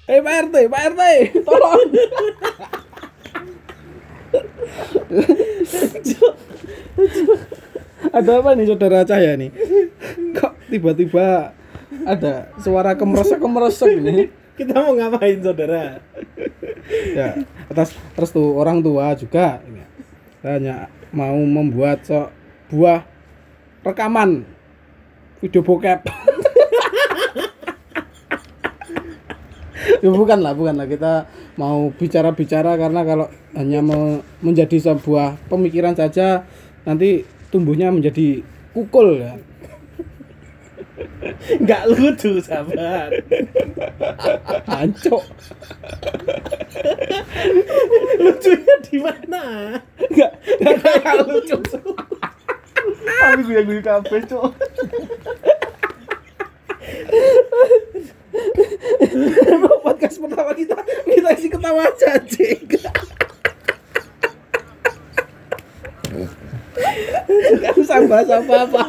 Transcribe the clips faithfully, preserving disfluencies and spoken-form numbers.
Eh Pak R T, Pak R T, tolong. Ada apa nih saudara Cahya nih? Kok tiba-tiba ada suara kemeresek-kemeresek nih? Kita mau ngapain saudara? Ya, atas restu orang tua juga. Saya hanya mau membuat sebuah rekaman video bokep. Ya bukan lah, bukan lah. Kita mau bicara-bicara karena kalau hanya me- menjadi sebuah pemikiran saja nanti tumbuhnya menjadi kukul ya. Enggak lucu, sahabat. Hancur. Lucunya di mana? Enggak, enggak lucu. Tapi gue yang gue kabeh, Cuk. Podcast pertama kita, kita isi ketawa aja, Cik. Gak usah bahas apa-apa.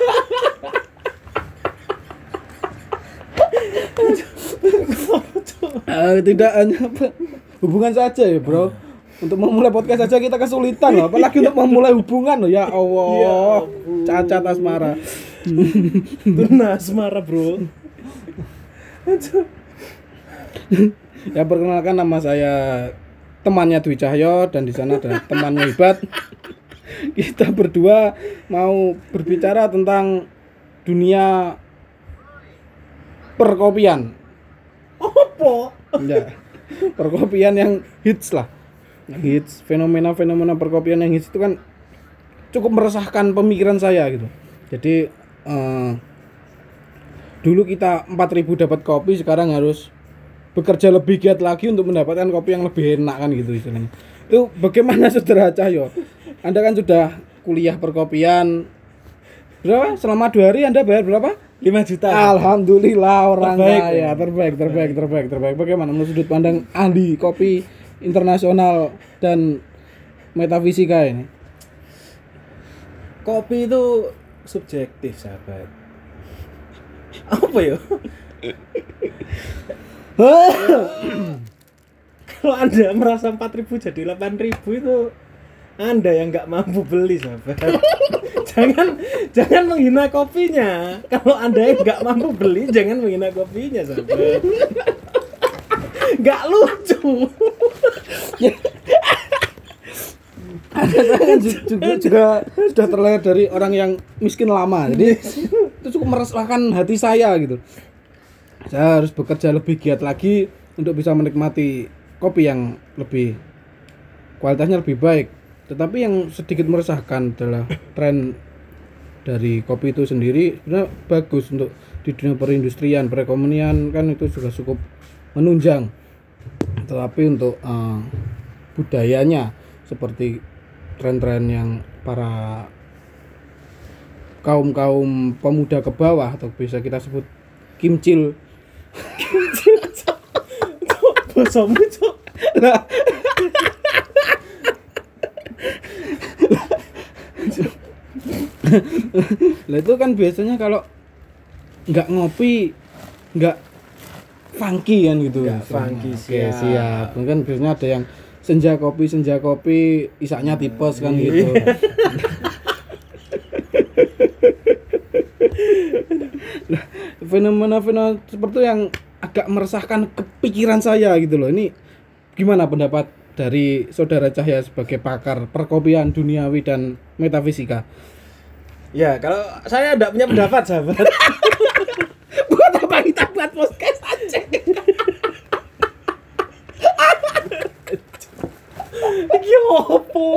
Uh, tidak hanya hubungan saja ya bro. Untuk memulai podcast saja kita kesulitan loh, apalagi untuk memulai hubungan loh. Ya Allah, cacat asmara. Tuna asmara bro. Ya perkenalkan, nama saya temannya Dwi Cahyo dan di sana ada temannya Ibat. Kita berdua mau berbicara tentang dunia perkopian. Apa? Ya, perkopian yang hits lah. Yang hits, fenomena-fenomena perkopian yang hits itu kan cukup meresahkan pemikiran saya gitu. Jadi eh, dulu kita empat ribu dapat kopi, sekarang harus bekerja lebih giat lagi untuk mendapatkan kopi yang lebih enak kan gitu istilahnya. Itu bagaimana saudara Cahyo? Anda kan sudah kuliah perkopian. Berapa? Selama dua hari Anda bayar berapa? lima juta. Alhamdulillah, orang terbaik, kaya, ya. terbaik, terbaik, terbaik, terbaik. Bagaimana menurut sudut pandang ahli kopi internasional dan metafisika ini? Kopi itu subjektif, sahabat. Apa ya? Kalau Anda merasa empat ribu jadi delapan ribu itu Anda yang nggak mampu beli, sahabat. Jangan jangan menghina kopinya. Kalau Anda yang nggak mampu beli, jangan menghina kopinya, sahabat. Nggak lucu. Saya kan juga, juga sudah terlahir dari orang yang miskin lama, jadi itu cukup meresahkan hati saya gitu. Saya harus bekerja lebih giat lagi untuk bisa menikmati kopi yang lebih kualitasnya lebih baik. Tetapi yang sedikit meresahkan adalah tren dari kopi itu sendiri sebenarnya bagus untuk di dunia perindustrian, perekonomian kan itu juga cukup menunjang. Tetapi untuk uh, budayanya seperti tren-tren yang para kaum-kaum pemuda ke bawah atau bisa kita sebut kimcil. Kimcil. Bosomu, Cuk. Lah Lah itu kan biasanya kalau nggak ngopi nggak funky kan gitu. Nggak funky, Oke, siap. siap. Kan biasanya ada yang senja kopi senja kopi isaknya tipes kan gitu. Nah, fenomena-fenomena seperti yang agak meresahkan kepikiran saya gitu loh. Ini gimana pendapat dari saudara Cahya sebagai pakar perkopian duniawi dan metafisika? Ya, kalau saya tidak punya pendapat, sahabat. Buat apa kita buat podcast aja? Iki opo?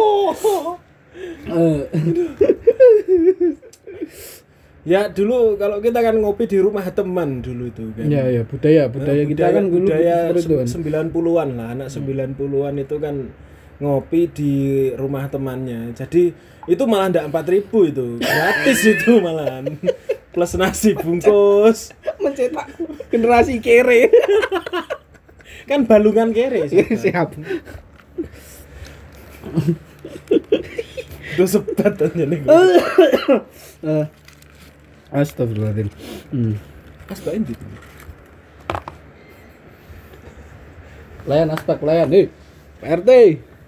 Ya dulu kalau kita kan ngopi di rumah teman dulu itu kan. Ya ya budaya budaya Nah, kita kan dulu budaya seperti itu kan. sembilan puluhan lah, anak sembilan puluhan itu kan ngopi di rumah temannya. Jadi itu malah ndak empat ribu itu. Gratis itu malahan. Plus nasi bungkus. Mencetak generasi kere. Kan balungan kere sih. Siap. Udah sebat aja nih. Eh, Astagfirullahaladzim. Hmm. Pas bain gitu. Pelayan aspek pelayan nih. P R T.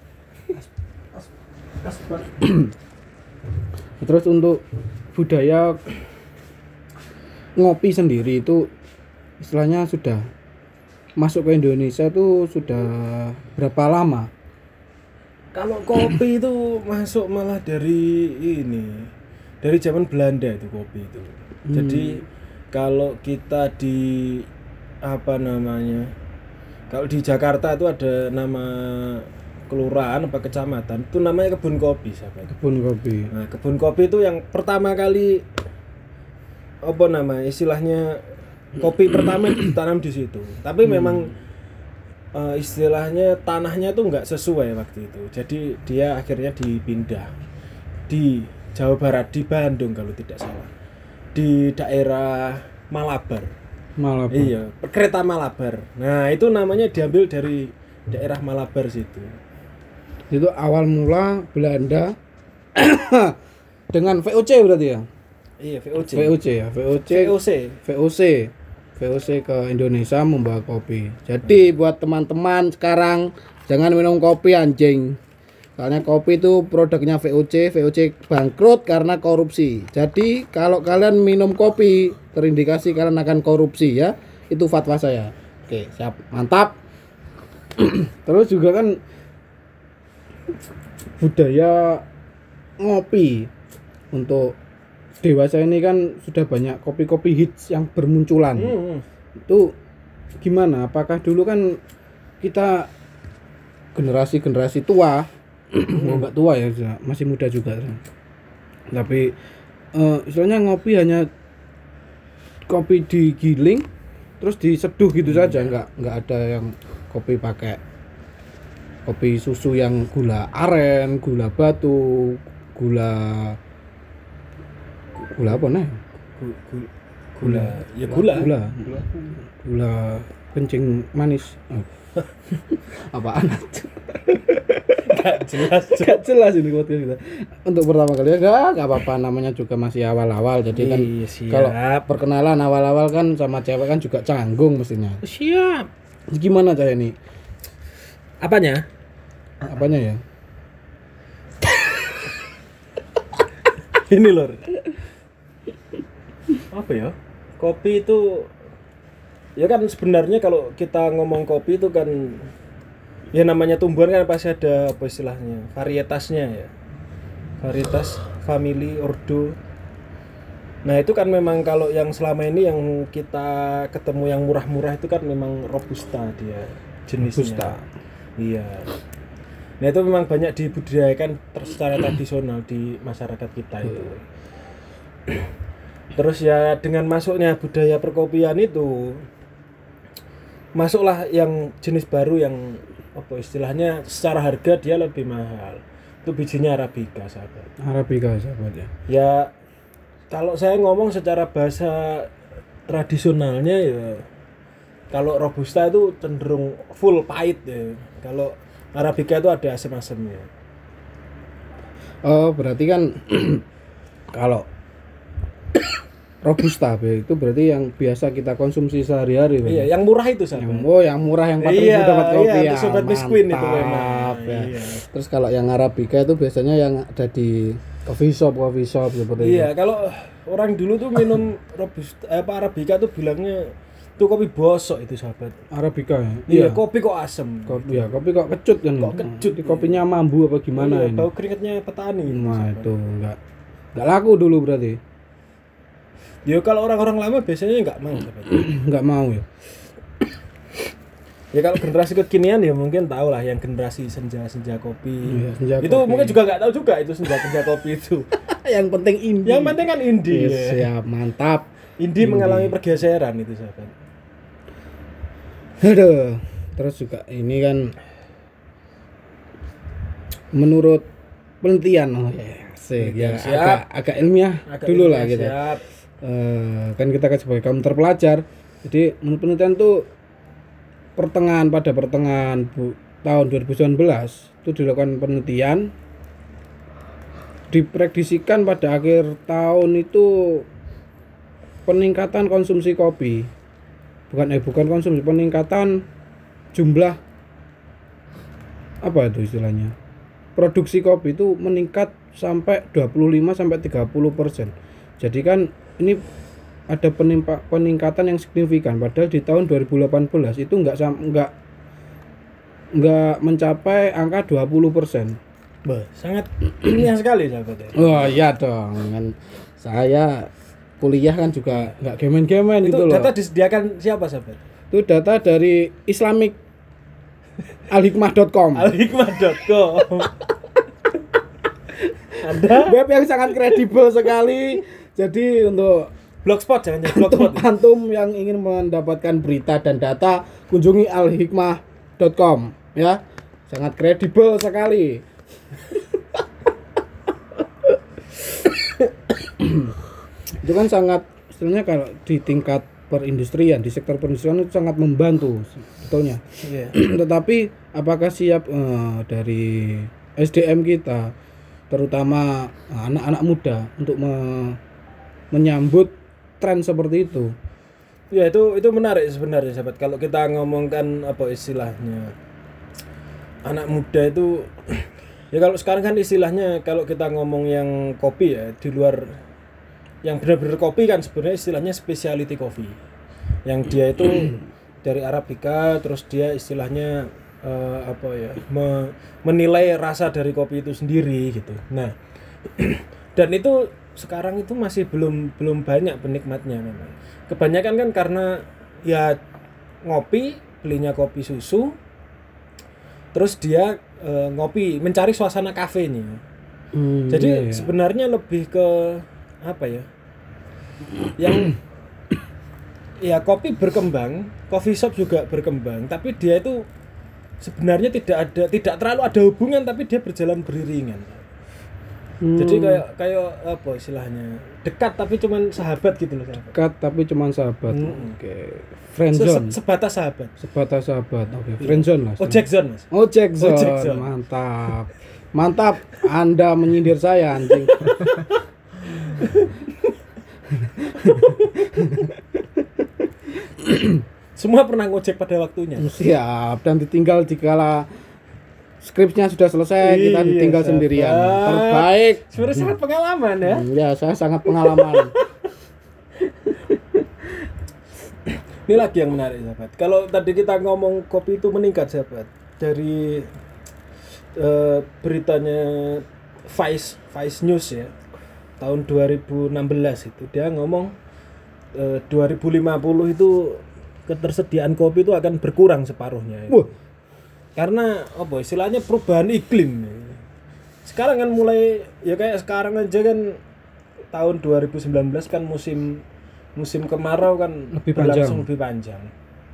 Terus untuk budaya ngopi sendiri itu istilahnya sudah masuk ke Indonesia itu sudah berapa lama? Kalau kopi itu masuk malah dari ini, dari zaman Belanda itu kopi itu. Hmm. Jadi kalau kita di apa namanya, kalau di Jakarta itu ada nama kelurahan apa kecamatan itu namanya kebun kopi, sahabat. Kebun kopi. Nah, kebun kopi itu yang pertama kali apa nama istilahnya kopi pertama ditanam di situ. Tapi hmm. memang uh, istilahnya tanahnya tuh nggak sesuai waktu itu. Jadi dia akhirnya dipindah di Jawa Barat, di Bandung kalau tidak salah, di daerah Malabar. Malabar. Iya, kereta Malabar. Nah itu namanya diambil dari daerah Malabar situ. Itu awal mula Belanda dengan V O C berarti ya? Iya, V O C. V O C ya, V O C. V O C. V O C. V O C ke Indonesia membawa kopi. Jadi buat teman-teman sekarang jangan minum kopi anjing. Soalnya kopi itu produknya V O C, V O C bangkrut karena korupsi. Jadi kalau kalian minum kopi terindikasi kalian akan korupsi ya. Itu fatwa saya. Oke, siap. Mantap. Terus juga kan budaya ngopi untuk dewasa ini kan sudah banyak kopi-kopi hits yang bermunculan. Hmm. Itu gimana? Apakah dulu kan kita generasi-generasi tua, mau nggak tua ya, masih muda juga. Tapi uh, istilahnya ngopi hanya kopi digiling, terus diseduh gitu hmm. saja, nggak nggak ada yang kopi pakai kopi susu yang gula aren, gula batu, gula gula apa nih? Gula, gula, ya gula, gula, gula, gula kencing manis. Oh. Apaan? Gak jelas, gak jelas ini podcast kita. Untuk pertama kali ya gak, gak apa-apa, namanya juga masih awal-awal. Jadi kan iya, kalau perkenalan awal-awal kan sama cewek kan juga canggung mestinya. Siap. Gimana saya ini? Apanya? Apanya ya? Ini lor. Apa ya? Kopi itu ya kan sebenarnya kalau kita ngomong kopi itu kan ya namanya tumbuhan kan pasti ada apa istilahnya varietasnya ya, varietas, family, ordo. Nah itu kan memang kalau yang selama ini yang kita ketemu yang murah-murah itu kan memang robusta dia jenisnya. Robusta. Iya. Nah itu memang banyak dibudidayakan secara tradisional di masyarakat kita itu. Terus ya dengan masuknya budaya perkopian itu masuklah yang jenis baru yang apa istilahnya secara harga dia lebih mahal. Itu bijinya Arabica, sahabat. Arabica, sahabat ya. Ya kalau saya ngomong secara bahasa tradisionalnya ya kalau robusta itu cenderung full pahit ya. Kalau Arabica itu ada asam-asamnya. Oh, berarti kan kalau robusta itu berarti yang biasa kita konsumsi sehari-hari. Iya, yang murah itu sahabat. Oh, yang murah yang empat ribu iya, dapat kopi iya, ya. Sobat Biskuit itu memang. Ya. Iya. Terus kalau yang Arabica itu biasanya yang ada di coffee shop, coffee shop seperti iya, itu. Iya, kalau orang dulu tuh minum robusta apa Arabica tuh bilangnya itu kopi bosok itu sahabat. Arabica ya. Iya, kopi kok asem. Kopi ya, kopi kok kecut kan. Kok kecut. Di kopinya mambu apa gimana iya, ini? Bau keringetnya petani. Nah, itu enggak enggak laku dulu berarti. Ya kalau orang-orang lama biasanya enggak mau sahabat. Enggak mau ya. Ya kalau generasi kekinian ya mungkin tahu lah yang generasi senja-senja kopi. Iya, senja itu kopi. Mungkin juga enggak tahu juga itu senja-senja kopi itu. Yang penting indie. Yang penting kan indie. Yes, ya. Siap, mantap. Indie, indie mengalami pergeseran itu sahabat. Aduh, terus juga ini kan menurut penelitian oh ya, sih ya agak, agak ilmiah agak dulu ilmiah, lah gitu. Uh, kan kita kan sebagai kaum terpelajar. Jadi menurut penelitian tuh pertengahan pada pertengahan bu, tahun dua ribu sembilan belas itu dilakukan penelitian, diprediksikan pada akhir tahun itu peningkatan konsumsi kopi. Bukan eh bukan konsumsi, peningkatan jumlah apa itu istilahnya? Produksi kopi itu meningkat sampai dua puluh lima sampai tiga puluh persen. Jadi kan ini ada penimpa, peningkatan yang signifikan, padahal di tahun dua ribu delapan belas itu enggak enggak enggak mencapai angka dua puluh persen. Bah, sangat ilmiah sekali sahabat ya. Wah, iya dong. Kan saya kuliah kan juga enggak gemen-gemen Itu gitu loh. data disediakan siapa sahabat? Itu data dari Islamic alhikmah dot com. alhikmah dot com. Ada Web yang sangat kredibel sekali. Jadi untuk blogspot jangan jangan antum, blogspot. antum yang ingin mendapatkan berita dan data, kunjungi alhikmah dot com ya. Sangat kredibel sekali. Itu kan sangat istilahnya kalau di tingkat perindustrian, di sektor perindustrian itu sangat membantu sebetulnya. Iya. Tetapi apakah siap eh, dari S D M kita, terutama eh, anak-anak muda untuk me- menyambut tren seperti itu? Ya itu itu menarik sebenarnya sahabat. Kalau kita ngomongkan apa istilahnya anak muda itu ya kalau sekarang kan istilahnya kalau kita ngomong yang kopi ya di luar yang benar-benar kopi kan sebenarnya istilahnya specialty coffee. Yang dia itu dari Arabica terus dia istilahnya eh, apa ya me- menilai rasa dari kopi itu sendiri gitu. Nah, dan itu sekarang itu masih belum belum banyak penikmatnya memang. Kebanyakan kan karena ya ngopi, belinya kopi susu. Terus dia e, ngopi, mencari suasana kafenya. Hmm, Jadi iya, iya. sebenarnya lebih ke apa ya? Yang ya kopi berkembang, coffee shop juga berkembang, tapi dia itu sebenarnya tidak ada tidak terlalu ada hubungan tapi dia berjalan beriringan. Hmm, Jadi kayak kayak apa istilahnya? Dekat tapi cuman sahabat gitu loh, sahabat. dekat tapi cuma sahabat. Hmm. Oke. Friend Se- zone. se- sebatas sahabat. Sebatas sahabat. Oke, friend zone lah. Ojek zone, Mas. Ojek zone. Ojek zone. Mantap. Mantap. Anda menyindir saya anjing. Semua pernah ngojek pada waktunya. Siap, dan ditinggal dikala skripnya sudah selesai, kita Iya, ditinggal sahabat. sendirian. Terbaik. Sebenarnya sangat pengalaman ya. Hmm, ya, saya sangat pengalaman. Ini lagi yang menarik sahabat. Kalau tadi kita ngomong kopi itu meningkat sahabat dari eh, beritanya Vice Vice News ya tahun dua ribu enam belas itu dia ngomong eh, dua ribu lima puluh itu ketersediaan kopi itu akan berkurang separuhnya. Wah. Karena apa istilahnya perubahan iklim. Sekarang kan mulai ya kayak sekarang aja kan tahun dua ribu sembilan belas kan musim musim kemarau kan Lebih berlangsung panjang. lebih panjang.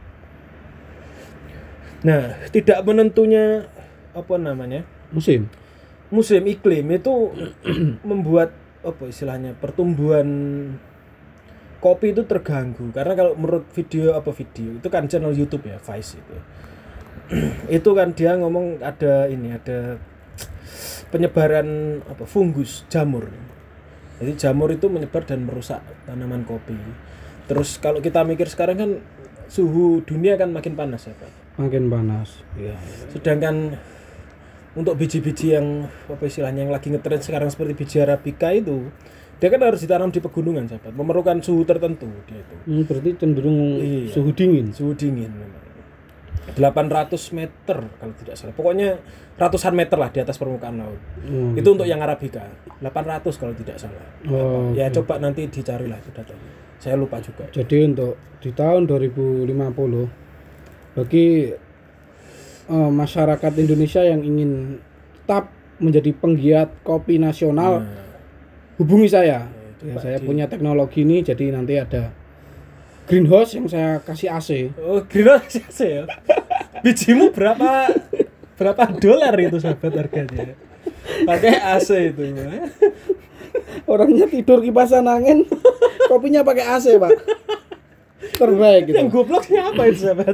Nah, tidak menentunya apa namanya? Musim. Musim iklim itu membuat apa istilahnya? Pertumbuhan kopi itu terganggu karena kalau menurut video apa video itu kan channel YouTube ya Vice itu. Itu kan dia ngomong ada ini ada penyebaran apa fungus jamur. Jadi jamur itu menyebar dan merusak tanaman kopi. Terus kalau kita mikir sekarang kan suhu dunia kan makin panas ya Pak. Makin panas. Iya. Sedangkan untuk biji-biji yang apa istilahnya yang lagi ngetren sekarang seperti biji Arabica itu dia kan harus ditanam di pegunungan sahabat, memerlukan suhu tertentu dia itu. Hmm, berarti cenderung Iya. suhu dingin. Suhu dingin memang. delapan ratus meter kalau tidak salah. Pokoknya ratusan meter lah di atas permukaan laut. Hmm. Itu untuk yang Arabica. delapan ratus kalau tidak salah. Oh, Ya oke. coba nanti dicarilah itu datanya. Saya lupa juga. Jadi untuk di tahun dua ribu lima puluh bagi eh, masyarakat Indonesia yang ingin tetap menjadi penggiat kopi nasional, Nah, hubungi saya. Ya, Ya, coba saya di- punya teknologi ini, jadi nanti ada greenhouse yang saya kasih A C. oh, greenhouse ya. Bijimu berapa berapa dolar itu sahabat harganya? Pakai A C itu. Orangnya tidur kipasan angin, kopinya pakai A C, Pak. Terbaik gitu. Yang goblok siapa itu sahabat?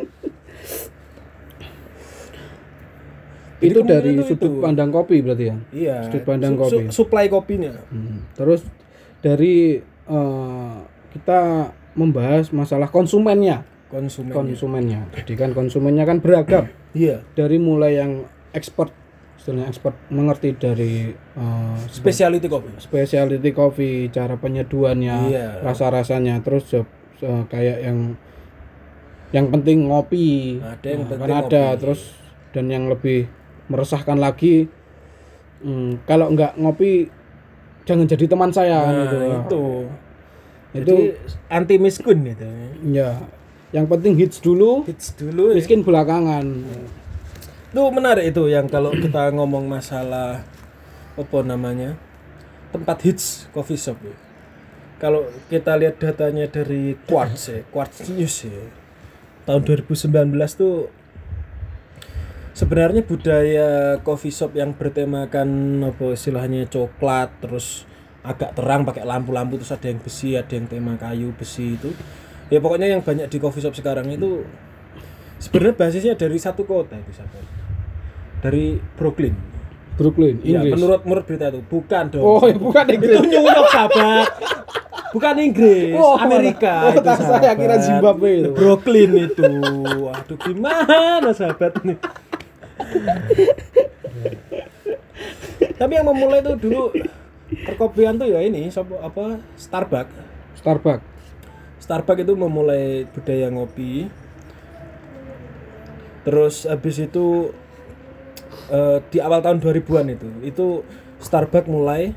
Itu Jadi dari kemungkinan sudut itu. pandang kopi berarti ya. Iya. Sudut pandang su- kopi. su- supply kopinya. Hmm. Terus dari eh, kita membahas masalah konsumennya, Konsumen. konsumennya. Jadi kan konsumennya kan beragam. Iya. Dari mulai yang expert, istilahnya expert mengerti dari uh, Specialty coffee. specialty coffee, cara penyeduhannya, Iya. rasa-rasanya, terus uh, uh, kayak yang yang penting ngopi. Ada yang Nah, penting kan ada ngopi. terus dan yang lebih meresahkan lagi, hmm, kalau nggak ngopi jangan jadi teman saya Nah, gitu. itu. Itu Jadi anti miskun itu. ya, yang penting hits dulu, Hits dulu. Ya. miskin belakangan. Itu menarik itu yang kalau kita ngomong masalah apa namanya? Tempat hits coffee shop ya. Kalau kita lihat datanya dari Quartz ya, Quartz News ya. Tahun dua ribu sembilan belas tuh sebenarnya budaya coffee shop yang bertemakan apa istilahnya coklat terus agak terang pakai lampu-lampu terus ada yang besi, ada yang tema kayu besi itu. Ya pokoknya yang banyak di coffee shop sekarang itu sebenarnya basisnya dari satu kota itu sahabat. Dari Brooklyn. Brooklyn, Ya, Inggris. menurut menurut berita itu bukan dong. Oh, ya bukan Inggris. Itu New York sahabat. Bukan Inggris, Oh, Amerika oh, itu tak, saya sahabat. kira Zimbabwe itu. Brooklyn itu. Aduh gimana sahabat nih. Tapi yang memulai itu dulu perkopian tuh ya ini sopo- apa Starbucks. Starbucks. Starbucks itu memulai budaya ngopi. Terus habis itu eh, di awal tahun dua ribuan itu, itu Starbucks mulai.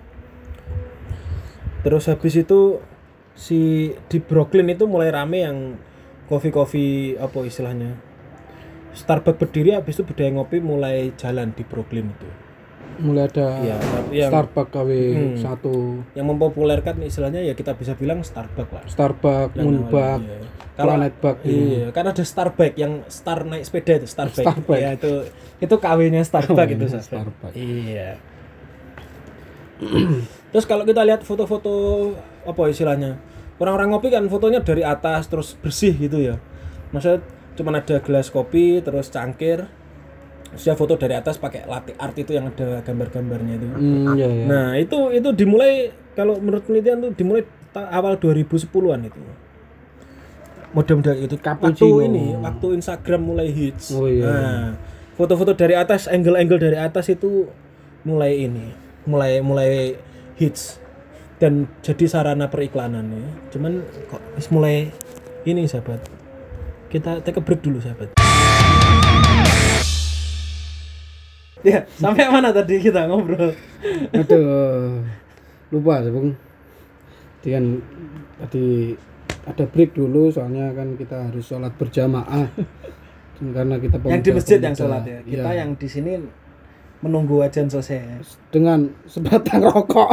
Terus habis itu si di Brooklyn itu mulai rame yang kopi-kopi apa istilahnya. Starbucks berdiri habis itu budaya ngopi mulai jalan di Brooklyn itu. Mulai ada Iya, tapi yang Starbucks K W Hmm. satu, yang mempopulerkan istilahnya ya kita bisa bilang Starbucks lah. Starbucks, Yang Moonbug, awalnya, iya. Kalau Planet Bug. iya, kan ada Starbucks yang star naik sepeda itu Starbucks. Starbucks. Ya itu itu K W-nya Starbucks K W-nya itu Starbucks. Starbucks. Iya. Terus kalau kita lihat foto-foto apa istilahnya? Orang-orang ngopi kan fotonya dari atas terus bersih gitu ya. Maksudnya cuma ada gelas kopi terus cangkir. Terus dia foto dari atas pakai latte art itu yang ada gambar-gambarnya itu. Hmm, ya, ya. Nah, itu itu dimulai kalau menurut penelitian tuh dimulai ta- awal dua ribu sepuluhan itu. Model-model itu waktu Cappuccino. ini, waktu Instagram mulai hits. Oh, iya. Nah, foto-foto dari atas, angle-angle dari atas itu mulai ini, mulai mulai hits dan jadi sarana periklanan ya. Cuman kok wis mulai ini sahabat. Kita take a break dulu sahabat. Ya, sampai mana tadi kita ngobrol? Aduh, lupa sih Bung. Jadi kan tadi ada break dulu soalnya kan kita harus sholat berjamaah. Karena kita Yang di masjid yang pemuda. sholat ya. Kita Iya. yang di sini menunggu ajan selesai. Dengan sebatang rokok.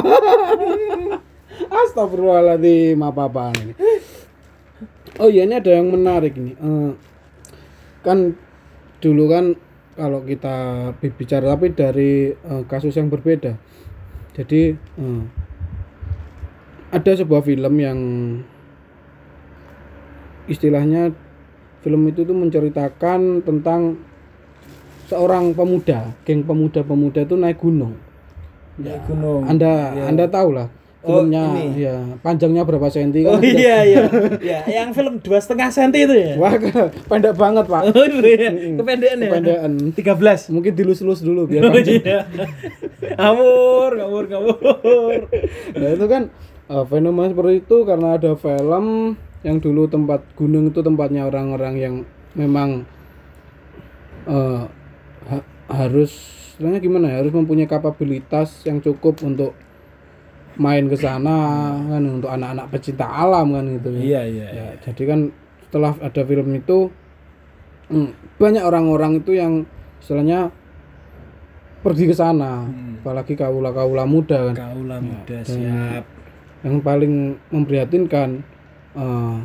Astagfirullahaladzim, apa-apaan ini. Oh iya, ini ada yang menarik nih. Eh, kan dulu kan kalau kita bicara tapi dari eh, kasus yang berbeda. Jadi eh, ada sebuah film yang istilahnya film itu tuh menceritakan tentang seorang pemuda, geng pemuda-pemuda itu naik gunung. Naik gunung. Anda Iya. Anda tahu lah Oh, filmnya, ini. ya panjangnya berapa senti Oh kan? iya iya. Ya, yang film dua setengah senti itu ya. Wah, pendek banget Pak. Oh iya. Kependekan ya. Kependekan. tiga belas. Mungkin dilus-lus dulu biar Oh panjang. iya. Ngawur, ngawur, ngawur. Nah itu kan eh, fenomena seperti itu karena ada film yang dulu tempat gunung itu tempatnya orang-orang yang memang eh, ha- harus, istilahnya gimana ya, harus mempunyai kapabilitas yang cukup untuk main ke sana kan, untuk anak-anak pecinta alam kan gitu. Iya iya. Ya, jadi kan setelah ada film itu hmm, banyak orang-orang itu yang istilahnya pergi ke sana, Hmm. apalagi kaula-kaula muda kan. Kaulah muda dan- siap. Yang paling memprihatinkan eh,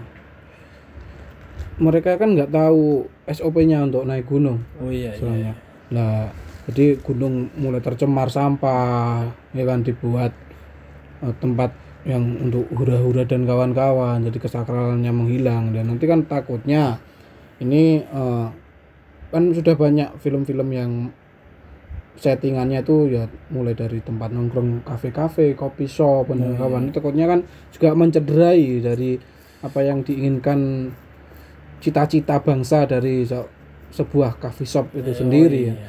mereka kan nggak tahu S O P-nya untuk naik gunung Oh iya iya. istilahnya. Lah, jadi gunung mulai tercemar sampah, ya kan, dibuat eh, tempat yang untuk hura-hura dan kawan-kawan, jadi kesakralannya menghilang. Dan nanti kan takutnya ini eh, kan sudah banyak film-film yang settingannya tuh ya mulai dari tempat nongkrong, kafe-kafe, kopi shop dan kawan-kawan. Takutnya kan juga mencederai dari apa yang diinginkan cita-cita bangsa dari se- sebuah coffee shop itu Oh, sendiri ya. iya. Itu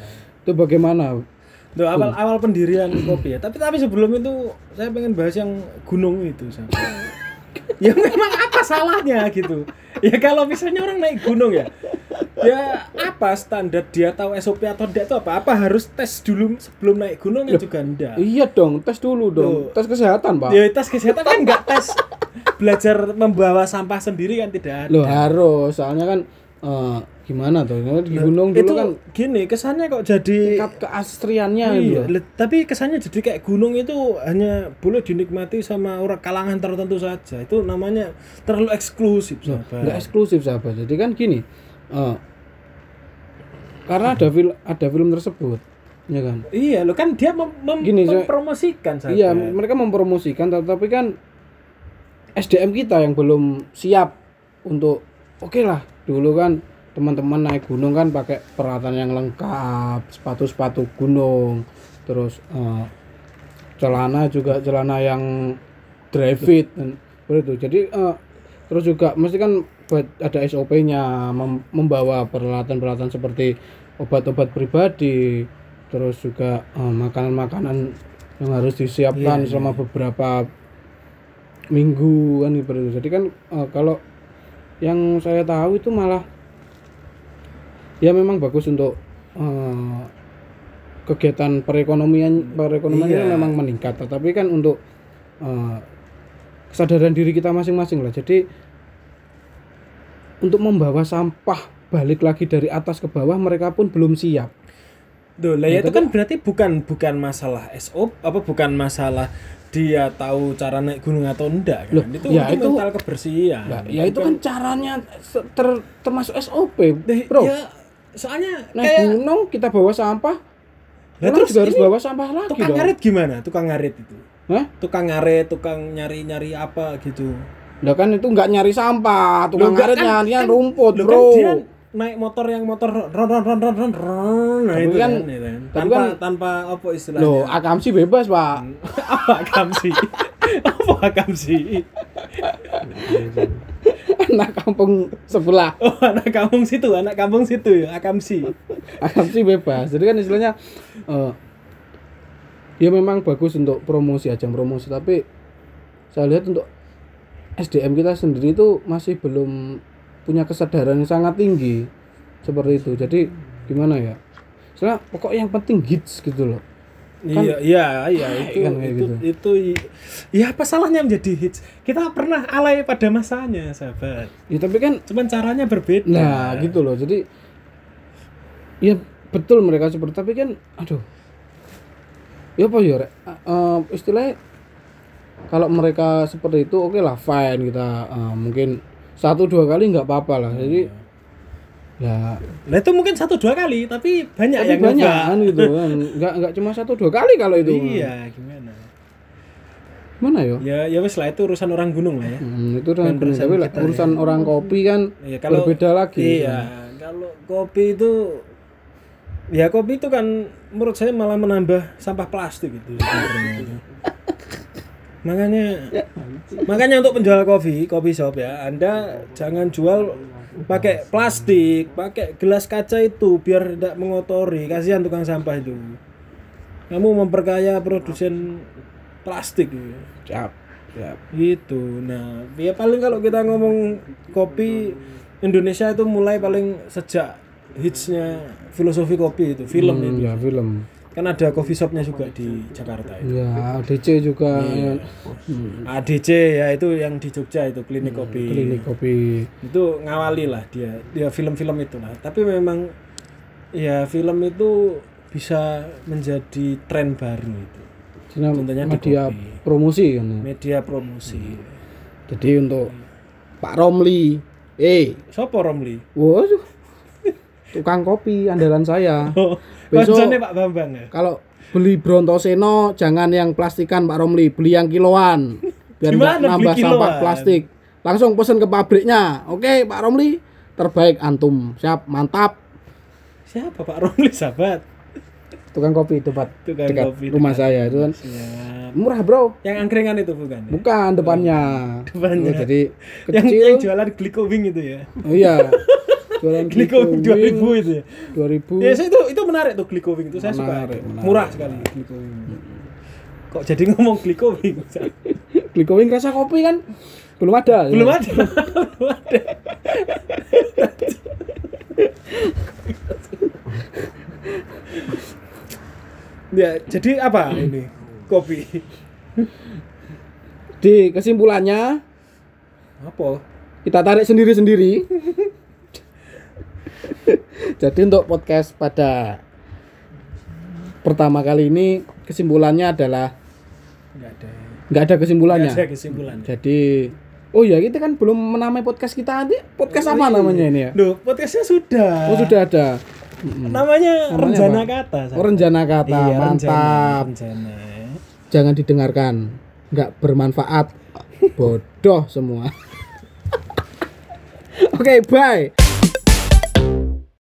Itu bagaimana? Tuh, awal awal pendirian kopi ya. Tapi tapi sebelum itu saya pengen bahas yang gunung itu. Ya memang apa salahnya gitu. Ya kalau misalnya orang naik gunung ya. Ya apa standar dia tahu S O P atau tidak itu apa? Apa harus tes dulu sebelum naik gunung ya juga enggak. Iya dong, tes dulu dong. Tuh. Tes kesehatan, Pak. Ya tes kesehatan kan enggak tes belajar membawa sampah sendiri kan tidak ada. Loh harus, soalnya kan uh, gimana tuh? Di gunung dulu itu kan gini, kesannya kok jadi tingkat keasriannya iya, gitu. le- tapi kesannya jadi kayak gunung itu hanya boleh dinikmati sama orang kalangan tertentu saja. Itu namanya terlalu eksklusif, Loh, sahabat. enggak eksklusif sahabat. Jadi kan gini, uh, karena ada film ada film tersebut, ya kan? Iya, lo kan dia mem- mem- Gini, saya- mempromosikan, sahabat. Iya, mereka mempromosikan, tapi kan S D M kita yang belum siap untuk oke lah. Dulu kan teman-teman naik gunung kan pakai peralatan yang lengkap, sepatu-sepatu gunung, terus uh, celana juga celana yang dry fit dan begitu. Jadi uh, terus juga mesti kan buat ada S O P-nya mem- membawa peralatan-peralatan seperti obat-obat pribadi, terus juga uh, makanan-makanan yang harus disiapkan Iya, selama iya. beberapa minggu kan seperti itu. Jadi kan uh, kalau yang saya tahu itu malah ya memang bagus untuk uh, kegiatan perekonomian perekonomian Iya. itu memang meningkat, tetapi kan untuk uh, kesadaran diri kita masing-masing lah. Jadi untuk membawa sampah balik lagi dari atas ke bawah mereka pun belum siap. Duh, lah Ya, ya itu tapi- kan berarti bukan bukan masalah S O P apa bukan masalah dia tahu cara naik gunung atau enggak kan? Loh, itu, ya itu itu- mental kebersihan. Nah, ya itu kan caranya se- ter- termasuk S O P, Deh, bro. ya, soalnya Naik kayak gunung kita bawa sampah, Lah, pulang terus juga harus ini bawa sampah lagi tukang dong. ngarit gimana? Tukang ngarit itu. Hah? Tukang ngarit, tukang nyari-nyari apa gitu. Lah kan itu nggak nyari sampah, tukang Loh, enggak, ngarit kan- nyarinya kan- rumput, loh, bro. kan dia naik motor yang motor ron ron ron ron ron ron. Nah, Tapi itu kan- kan, itu kan. tapi tanpa kan- tanpa apa istilahnya. Loh, akamsi bebas, Pak. apa akamsi? apa akamsi? Anak kampung sebelah. Oh, anak kampung situ, anak kampung situ ya, akamsi. Akamsi bebas. Jadi kan istilahnya eh ya memang bagus untuk promosi, ajang promosi, tapi saya lihat untuk S D M kita sendiri itu masih belum punya kesadaran yang sangat tinggi seperti itu. Jadi gimana ya? Soalnya pokok yang penting hits gitu loh. Kan- iya, iya, iya, itu kan kayak itu, gitu. itu ya apa salahnya menjadi hits? Kita pernah alay pada masanya, sahabat. Ya tapi kan Cuman caranya berbeda. nah gitu loh. Jadi ya betul mereka seperti, tapi kan aduh. Ya apa ya, Rek? Eh, istilahnya kalau mereka seperti itu oke lah, fine, kita eh, mungkin satu dua kali nggak apa-apa lah. Jadi ya Nah itu mungkin satu dua kali, tapi banyak tapi yang banyak nyoba. kan gitu kan, nggak nggak cuma satu dua kali kalau itu. Iya, gimana? Mana yo? Ya, ya wes lah, itu urusan orang gunung lah ya. Hmm, itu urusan, Bukan urusan tapi lah, kita, urusan orang kopi kan Iya, kalau berbeda lagi. Iya, kalau kopi itu ya kopi itu kan menurut saya malah menambah sampah plastik gitu. makanya makanya untuk penjual kopi, kopi shop ya, Anda jangan jual pakai plastik, pakai gelas kaca itu biar tidak mengotori, kasihan tukang sampah itu. Kamu memperkaya produsen plastik gitu. Siap, siap. Gitu. Nah, ya paling kalau kita ngomong kopi Indonesia itu mulai paling sejak hitsnya filosofi kopi itu, film Hmm, itu. ya film. Kan ada coffee shopnya juga di Jakarta itu. Ya, D C juga. Iya. Hmm, A D C ya itu yang di Jogja itu klinik kopi. klinik kopi. Itu ngawali lah dia, dia film-film itu lah. Tapi memang ya film itu bisa menjadi tren baru itu. Karena Contohnya di media kopi. promosi kan. Media promosi. Jadi untuk Pak Romli, eh, Sopo Romli? waduh, tukang kopi andalan saya. Oh, Besok- koncone Pak Bambang ya. Kalau beli Brontoseno jangan yang plastikan Pak Romli, beli yang kiloan. Biar nggak Gimana beli nambah kiloan? sampah plastik. Langsung pesen ke pabriknya. Oke, Pak Romli, terbaik antum. Siap, mantap. Siapa Pak Romli, sahabat? Tukang kopi dekat Tukang dekat kopi rumah dekat. saya itu kan. Siap. Murah, Bro. Yang angkringan itu bukan? ya? Bukan depannya. Depannya. Oh, jadi Yang, kecil. yang jualan glikowing itu ya. Oh iya. Jualan Glikowing dua ribu itu ya. dua ribu. Ya, saya itu itu menarik tuh Glikowing itu saya Menarik, suka. menarik. Murah sekali Glikowing. Kok jadi ngomong Glikowing? Glikowing rasa kopi kan belum ada. Belum ya? ada. Belum ada. Ya, jadi apa ini kopi? Di kesimpulannya Apa? kita tarik sendiri-sendiri. Jadi untuk podcast pada pertama kali ini kesimpulannya adalah Enggak ada. nggak ada kesimpulannya. Nggak ada kesimpulan. Jadi oh ya kita kan belum menamai podcast kita nanti podcast apa namanya ini ya? Duh, podcastnya sudah. Oh sudah ada. Mm-mm. Namanya, Namanya Renjana apa? Kata. Oh, Renjana Kata, Iya, mantap. Renjana. Jangan didengarkan, nggak bermanfaat, bodoh semua. Oke, bye.